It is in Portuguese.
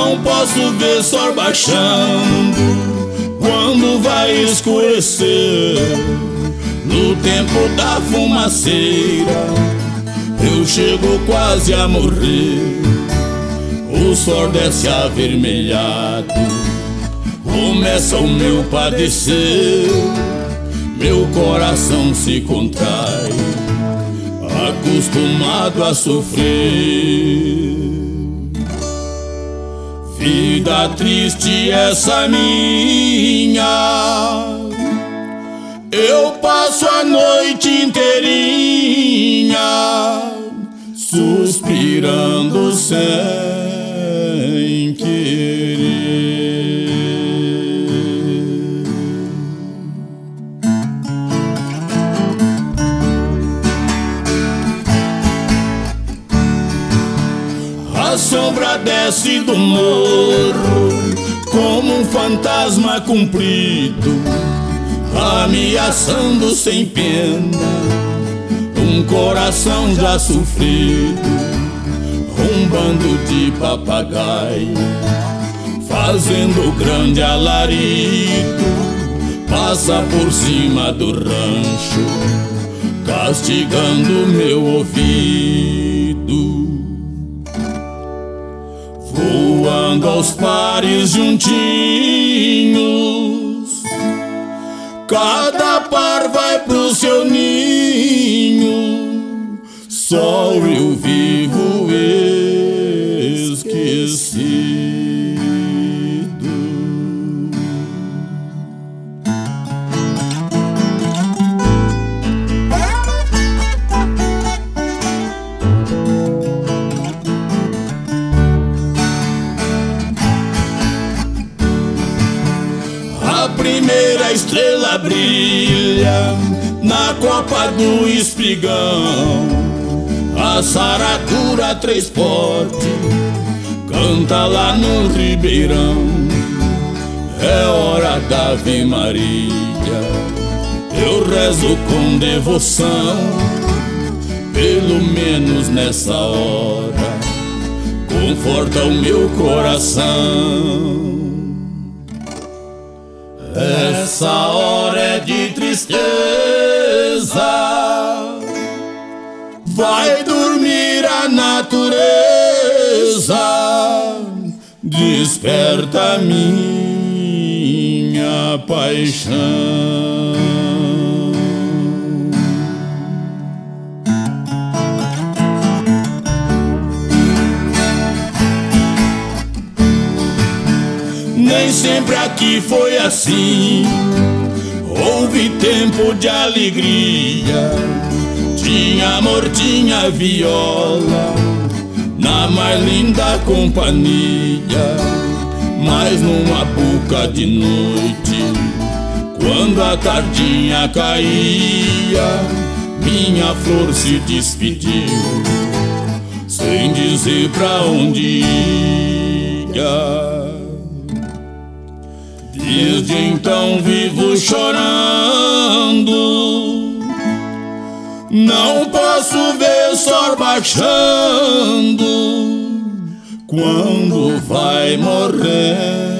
Não posso ver sol baixando quando vai escurecer. No tempo da fumaceira eu chego quase a morrer. O sol desce avermelhado, começa o meu padecer. Meu coração se contrai, acostumado a sofrer. Vida triste essa minha, eu passo a noite inteirinha suspirando sem querer. A sombra desce do morro como um fantasma comprido, ameaçando sem pena um coração já sofrido. Um bando de papagaio fazendo grande alarido passa por cima do rancho, castigando meu ouvido. Voando aos pares juntinhos, cada par vai pro seu ninho. Só eu vivo esquecido. A primeira estrela brilha na copa do espigão. A saracura três porte canta lá no ribeirão. É hora da Ave Maria, eu rezo com devoção. Pelo menos nessa hora conforta o meu coração. Essa hora é de tristeza, vai dormir a natureza, desperta minha paixão. Nem sempre aqui foi assim, houve tempo de alegria. Tinha amor, tinha viola, na mais linda companhia. Mas numa boca de noite, quando a tardinha caía, minha flor se despediu, sem dizer pra onde ia. Desde então vivo chorando, não posso ver sol baixando quando vai morrer.